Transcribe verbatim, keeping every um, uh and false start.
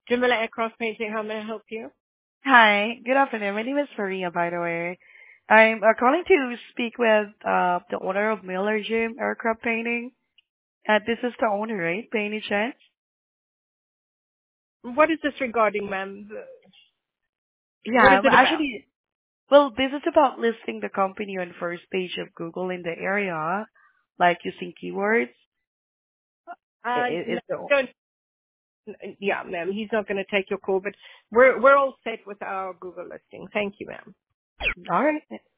Jamila Aircraft Painting, how may I help you? Hi, good afternoon. My name is Maria, by the way. I'm uh, calling to speak with uh, the owner of Miller Gym Aircraft Painting. Uh, this is the owner, right? By any chance? What is this regarding, ma'am? What Yeah, is well, it about? actually, well, this is about listing the company on first page of Google in the area, like using keywords. I- Uh, i- no, Is the don't, yeah, ma'am, he's not going to take your call, but we're, we're all set with our Google listing. Thank you, ma'am. all right?